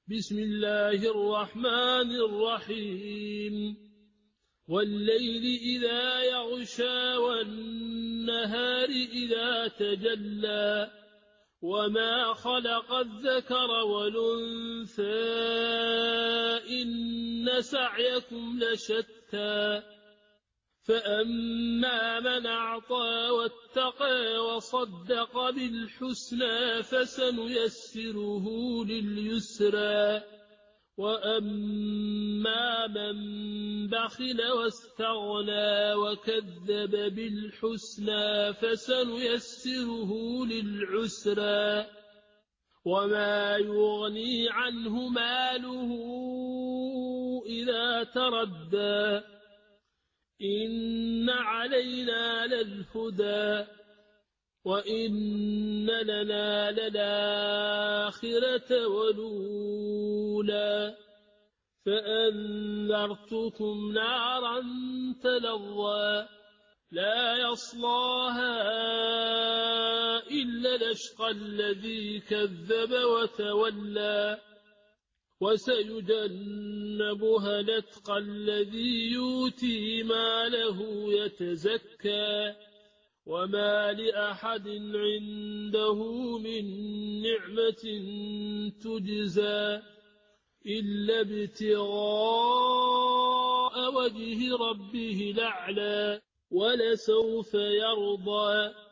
بسم الله الرحمن الرحيم والليل إذا يغشى والنهار إذا تجلى وما خلق الذكر والأنثى إن سعيكم لشتى فأما من أعطى واتقى وصدق بالحسنى فسنيسره لليسرى وأما من بخل واستغنى وكذب بالحسنى فسنيسره للعسرى وما يغني عنه ماله إذا تردى إن علينا للهدى وإن لنا للآخرة والأولى فأنذرتكم نارا تلظى لا يصلاها إلا الأشقى الذي كذب وتولى وسيجنبها الأتقى الذي يؤتي ماله يتزكى وما لأحد عنده من نعمة تجزى إلا ابتغاء وجه ربه الأعلى ولسوف يرضى